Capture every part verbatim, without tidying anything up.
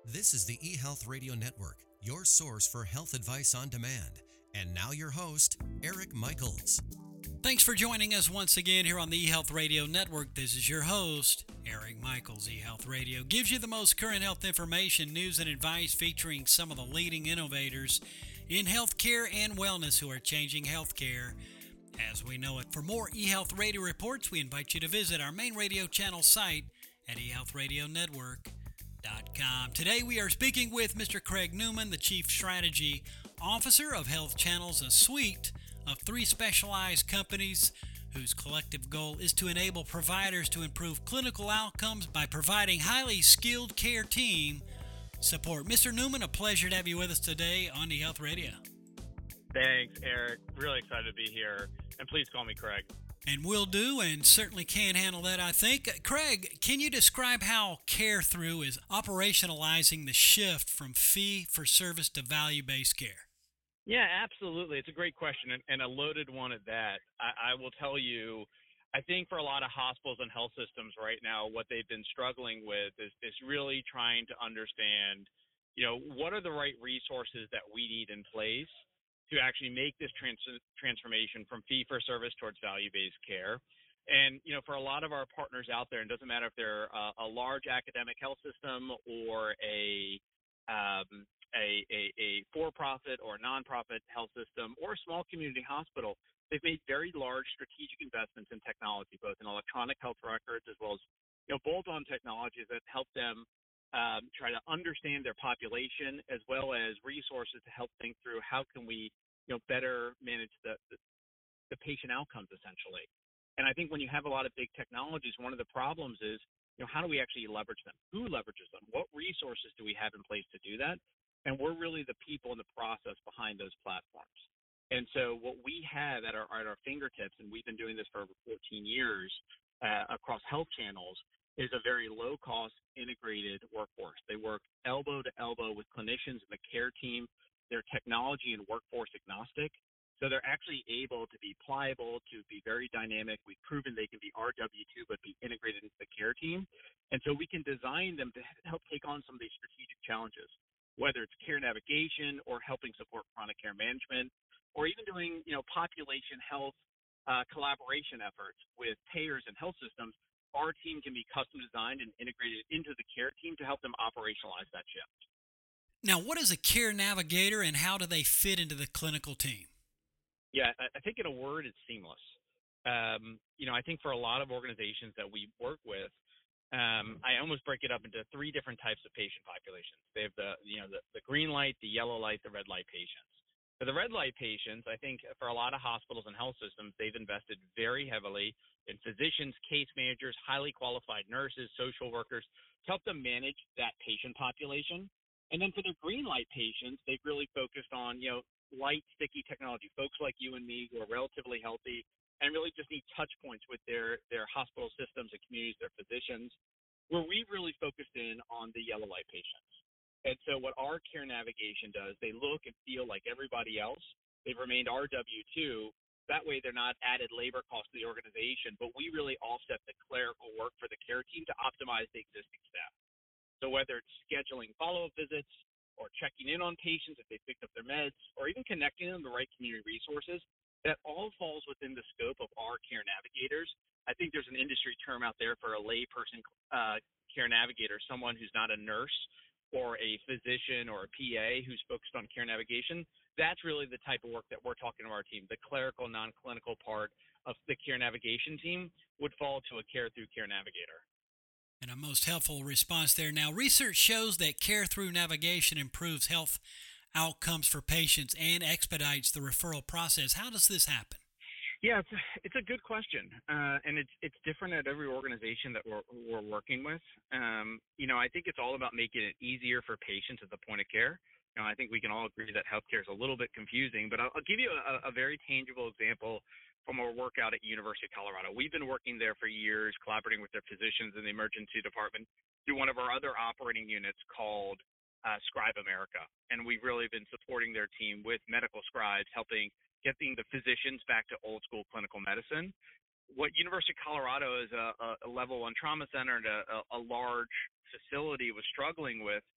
This is the eHealth Radio Network, your source for health advice on demand. And now your host, Eric Michaels. Thanks for joining us once again here on the eHealth Radio Network. This is your host, Eric Michaels. eHealth Radio gives you the most current health information, news, and advice featuring some of the leading innovators in healthcare and wellness who are changing healthcare as we know it. For more eHealth Radio reports, we invite you to visit our main radio channel site at e health radio network dot com. Today we are speaking with Mister Craig Newman, the Chief Strategy Officer of Health Channels, a suite of three specialized companies whose collective goal is to enable providers to improve clinical outcomes by providing highly skilled care team support. Mister Newman, a pleasure to have you with us today on eHealth Radio. Thanks, Eric. Really excited to be here. And please call me Craig. And will do, and certainly can handle that, I think. Craig, can you describe how CareThrough is operationalizing the shift from fee-for-service to value-based care? Yeah, absolutely. It's a great question, and, and a loaded one at that. I, I will tell you, I think for a lot of hospitals and health systems right now, what they've been struggling with is, is really trying to understand, you know, what are the right resources that we need in place to actually make this trans- transformation from fee-for-service towards value-based care. And, you know, for a lot of our partners out there, it doesn't matter if they're uh, a large academic health system or a, um, a, a, a for-profit or nonprofit health system or a small community hospital, they've made very large strategic investments in technology, both in electronic health records as well as, you know, bolt-on technologies that help them Um, try to understand their population as well as resources to help think through how can we, you know, better manage the, the, the patient outcomes essentially. And I think when you have a lot of big technologies, one of the problems is, you know, how do we actually leverage them? Who leverages them? What resources do we have in place to do that? And we're really the people in the process behind those platforms. And so what we have at our, at our fingertips, and we've been doing this for over fourteen years uh, across health channels, is a very low-cost integrated workforce. They work elbow to elbow with clinicians and the care team. They're technology and workforce agnostic, so they're actually able to be pliable, to be very dynamic. We've proven they can be R W two but be integrated into the care team, and so we can design them to help take on some of these strategic challenges, whether it's care navigation or helping support chronic care management, or even doing, you know, population health uh, collaboration efforts with payers and health systems. Our team can be custom designed and integrated into the care team to help them operationalize that shift. Now, what is a care navigator and how do they fit into the clinical team? Yeah, I think in a word, it's seamless. Um, you know, I think for a lot of organizations that we work with, um, I almost break it up into three different types of patient populations. They have the, you know, the, the green light, the yellow light, the red light patients. For the red light patients, I think for a lot of hospitals and health systems, they've invested very heavily in physicians, case managers, highly qualified nurses, social workers to help them manage that patient population. And then for the green light patients, they've really focused on, you know, light, sticky technology, folks like you and me who are relatively healthy and really just need touch points with their, their hospital systems and communities, their physicians, where we've really focused in on the yellow light patients. And so what our care navigation does, they look and feel like everybody else. They've remained R W two. That way they're not added labor cost to the organization, but we really offset the clerical work for the care team to optimize the existing staff. So whether it's scheduling follow-up visits or checking in on patients if they picked up their meds or even connecting them to the right community resources, that all falls within the scope of our care navigators. I think there's an industry term out there for a layperson uh, care navigator, someone who's not a nurse or a physician or a P A who's focused on care navigation. That's really the type of work that we're talking to our team. The clerical, non-clinical part of the care navigation team would fall to a CareThrough care navigator. And a most helpful response there. Now, research shows that CareThrough navigation improves health outcomes for patients and expedites the referral process. How does this happen? Yeah, it's a, it's a good question, uh, and it's it's different at every organization that we're we're working with. Um, you know, I think it's all about making it easier for patients at the point of care. You know, I think we can all agree that healthcare is a little bit confusing, but I'll, I'll give you a, a very tangible example from our work out at University of Colorado. We've been working there for years, collaborating with their physicians in the emergency department through one of our other operating units called uh, Scribe America, and we've really been supporting their team with medical scribes, helping getting the physicians back to old school clinical medicine. What University of Colorado is a, a level one trauma center and a, a large facility was struggling with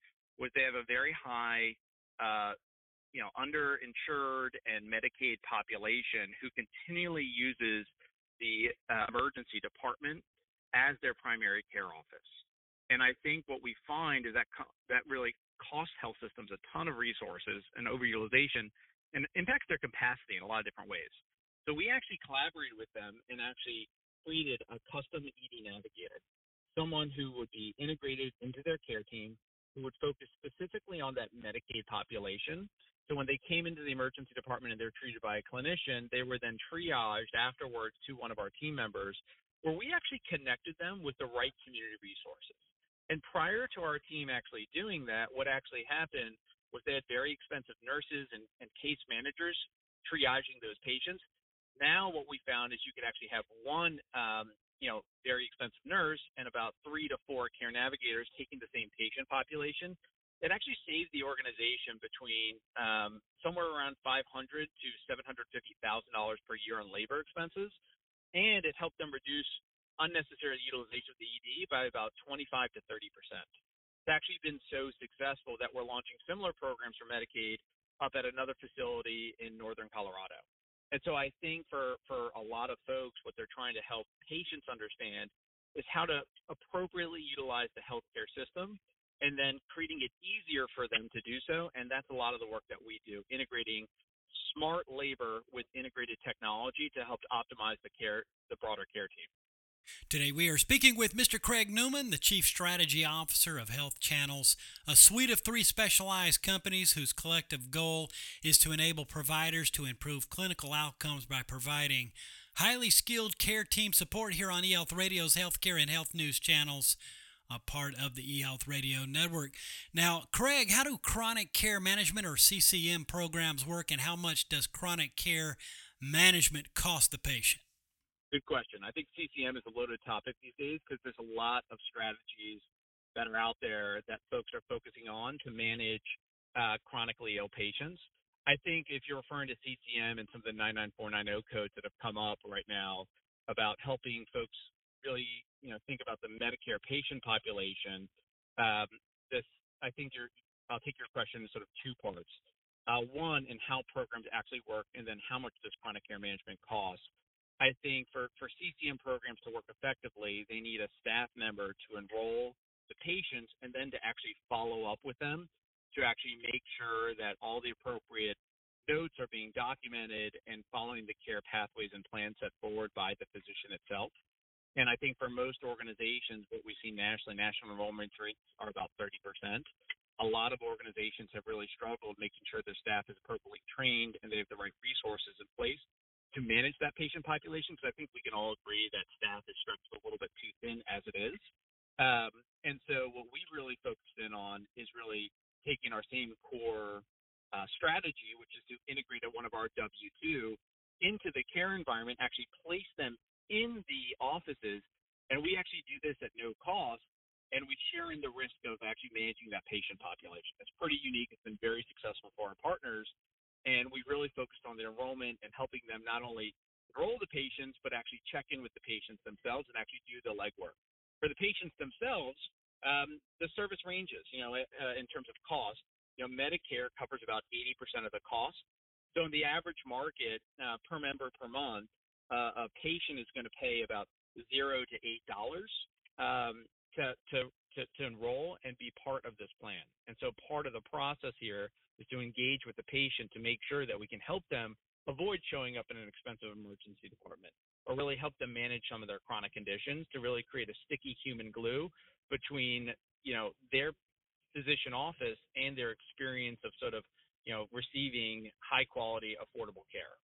was they have a very high, uh, you know, underinsured and Medicaid population who continually uses the uh, emergency department as their primary care office. And I think what we find is that co- that really costs health systems a ton of resources and overutilization and impacts their capacity in a lot of different ways. So we actually collaborated with them and actually created a custom E D navigator, someone who would be integrated into their care team, who would focus specifically on that Medicaid population. So when they came into the emergency department and they're treated by a clinician, they were then triaged afterwards to one of our team members, where we actually connected them with the right community resources. And prior to our team actually doing that, what actually happened was they had very expensive nurses and, and case managers triaging those patients. Now what we found is you could actually have one, um, you know, very expensive nurse and about three to four care navigators taking the same patient population. It actually saved the organization between um, somewhere around five hundred thousand to seven hundred fifty thousand dollars per year on labor expenses, and it helped them reduce unnecessary utilization of the E D by about twenty-five to thirty percent. It's actually been so successful that we're launching similar programs for Medicaid up at another facility in northern Colorado. And so I think for, for a lot of folks, what they're trying to help patients understand is how to appropriately utilize the healthcare system and then creating it easier for them to do so. And that's a lot of the work that we do, integrating smart labor with integrated technology to help to optimize the care, the broader care team. Today we are speaking with Mister Craig Newman, the Chief Strategy Officer of Health Channels, a suite of three specialized companies whose collective goal is to enable providers to improve clinical outcomes by providing highly skilled care team support here on eHealth Radio's Healthcare and Health News channels, a part of the eHealth Radio Network. Now, Craig, how do chronic care management or C C M programs work, and how much does chronic care management cost the patient? Good question. I think C C M is a loaded topic these days because there's a lot of strategies that are out there that folks are focusing on to manage uh, chronically ill patients. I think if you're referring to C C M and some of the nine nine four nine zero codes that have come up right now about helping folks really, you know, think about the Medicare patient population, um, this, I think you're, I'll take your question in sort of two parts. Uh, one, in how programs actually work, and then how much does chronic care management cost? I think for, for C C M programs to work effectively, they need a staff member to enroll the patients and then to actually follow up with them to actually make sure that all the appropriate notes are being documented and following the care pathways and plans set forward by the physician itself. And I think for most organizations, what we see nationally, national enrollment rates are about thirty percent. A lot of organizations have really struggled making sure their staff is appropriately trained and they have the right resources in place to manage that patient population, because I think we can all agree that staff is stretched a little bit too thin as it is. Um, and so what we really focused in on is really taking our same core uh, strategy, which is to integrate one of our W two into the care environment, actually place them in the offices, and we actually do this at no cost, and we share in the risk of actually managing that patient population. It's pretty unique. It's been very successful for our partners. And we really focused on the enrollment and helping them not only enroll the patients, but actually check in with the patients themselves and actually do the legwork. For the patients themselves, um, the service ranges, you know, uh, in terms of cost. You know, Medicare covers about eighty percent of the cost. So in the average market, uh, per member per month, uh, a patient is going to pay about zero to eight dollars um, to, to to to enroll and be part of this plan. And so part of the process here is to engage with the patient to make sure that we can help them avoid showing up in an expensive emergency department, or really help them manage some of their chronic conditions to really create a sticky human glue between, you know, their physician office and their experience of sort of, you know, receiving high quality, affordable care.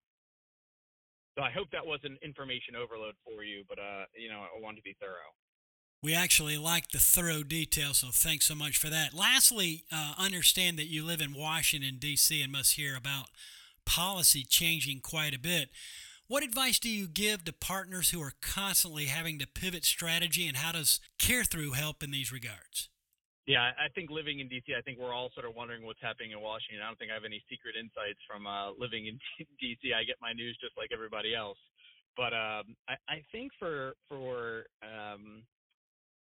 So I hope that wasn't information overload for you, but, uh, you know, I wanted to be thorough. We actually like the thorough detail, so thanks so much for that. Lastly, uh, understand that you live in Washington, D C, and must hear about policy changing quite a bit. What advice do you give to partners who are constantly having to pivot strategy, and how does CareThrough help in these regards? Yeah, I think living in D C, I think we're all sort of wondering what's happening in Washington. I don't think I have any secret insights from uh, living in D C. I get my news just like everybody else. But um, I, I think for, for um, you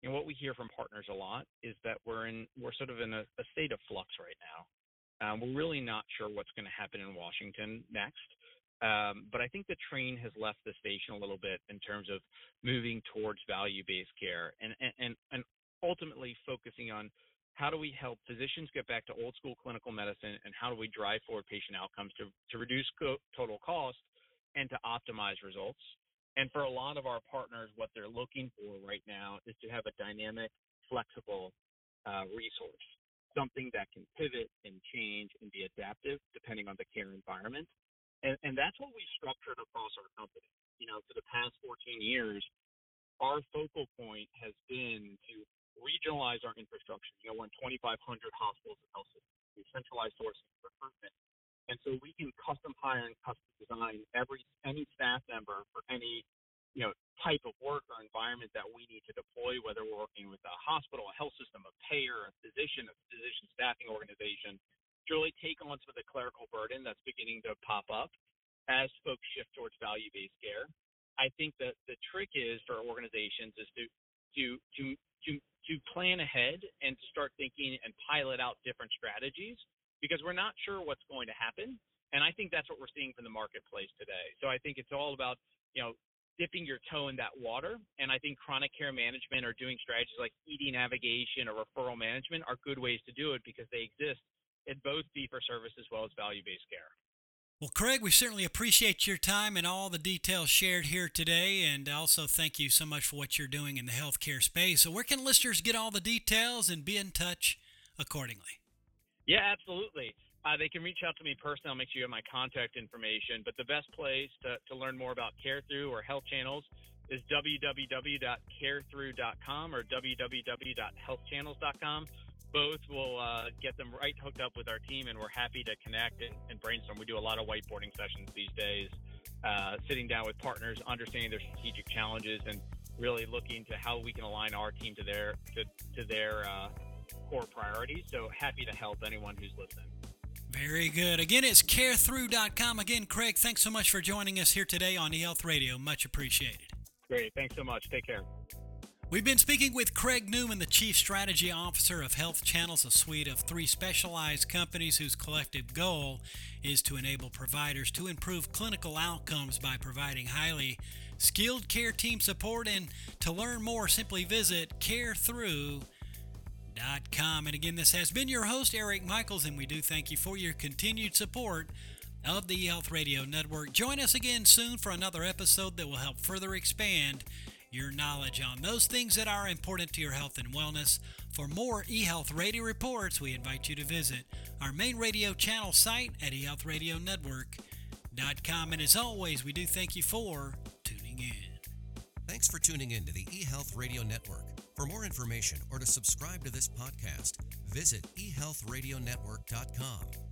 you know, what we hear from partners a lot is that we're in we're sort of in a, a state of flux right now. Um, we're really not sure what's going to happen in Washington next. Um, but I think the train has left the station a little bit in terms of moving towards value-based care and, and, and ultimately focusing on how do we help physicians get back to old-school clinical medicine, and how do we drive forward patient outcomes to, to reduce co- total cost and to optimize results. And for a lot of our partners, what they're looking for right now is to have a dynamic, flexible uh, resource, something that can pivot and change and be adaptive depending on the care environment. And, and that's what we structured across our company. You know, for the past fourteen years, our focal point has been to regionalize our infrastructure. You know, we're in twenty-five hundred hospitals and health systems. We centralize sourcing and recruitment. And so we can custom hire and custom design every any staff member for any, you know, type of work or environment that we need to deploy, whether we're working with a hospital, a health system, a payer, a physician, a physician staffing organization, to really take on some of the clerical burden that's beginning to pop up as folks shift towards value-based care. I think that the trick is for organizations is to to to to to plan ahead and to start thinking and pilot out different strategies, because we're not sure what's going to happen. And I think that's what we're seeing from the marketplace today. So I think it's all about, you know, dipping your toe in that water. And I think chronic care management or doing strategies like E D navigation or referral management are good ways to do it, because they exist in both fee-for-service as well as value-based care. Well, Craig, we certainly appreciate your time and all the details shared here today, and also thank you so much for what you're doing in the healthcare space. So where can listeners get all the details and be in touch accordingly? Yeah, absolutely. Uh, they can reach out to me personally. I'll make sure you have my contact information. But the best place to, to learn more about CareThrough or Health Channels is w w w dot care through dot com or w w w dot health channels dot com. Both will uh, get them right hooked up with our team, and we're happy to connect and, and brainstorm. We do a lot of whiteboarding sessions these days, uh, sitting down with partners, understanding their strategic challenges, and really looking to how we can align our team to their to, to their uh, core priorities. So happy to help anyone who's listening. Very good. Again, it's care through dot com. Again, Craig, thanks so much for joining us here today on eHealth Radio. Much appreciated. Great. Thanks so much. Take care. We've been speaking with Craig Newman, the Chief Strategy Officer of Health Channels, a suite of three specialized companies whose collective goal is to enable providers to improve clinical outcomes by providing highly skilled care team support. And to learn more, simply visit care through dot com. And again, this has been your host, Eric Michaels, and we do thank you for your continued support of the eHealth Radio Network. Join us again soon for another episode that will help further expand your knowledge on those things that are important to your health and wellness. For more eHealth Radio reports, we invite you to visit our main radio channel site at e health radio network dot com. And as always, we do thank you for tuning in. Thanks for tuning in to the eHealth Radio Network. For more information or to subscribe to this podcast, visit e health radio network dot com.